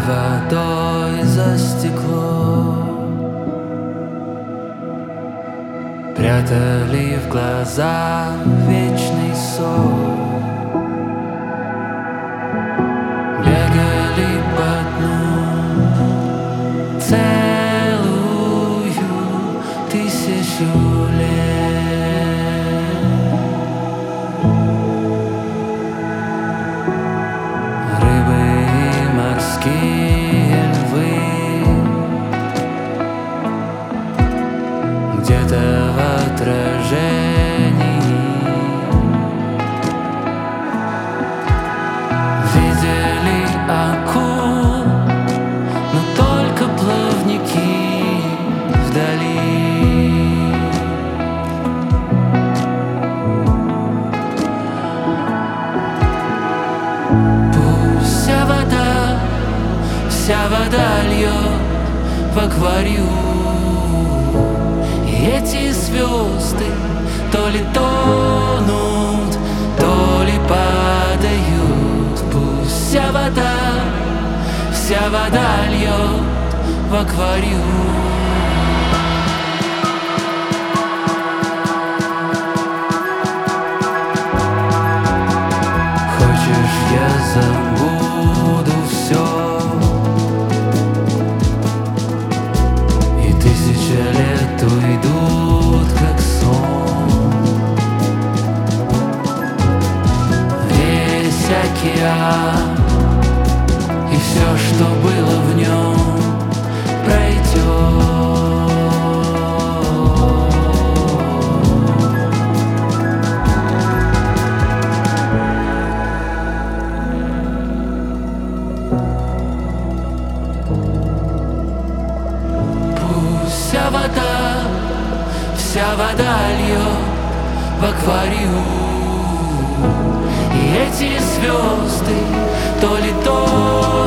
водой за стекло, прятали в глаза вечный сон, бегали по дну целую тысячу лет. Рыбы и морские львы где-то в отражении видели акул, но только плавники вдали. Пусть вся вода льет в аквариум, и эти звезды то ли тонут, то ли падают. Пусть вся вода льет в аквариум. Хочешь, я забуду все, и 1000 лет уйдут как сон. Весь океан и все, что было в нем, пройдет. Вся вода льет в аквариум, и эти звезды то ли то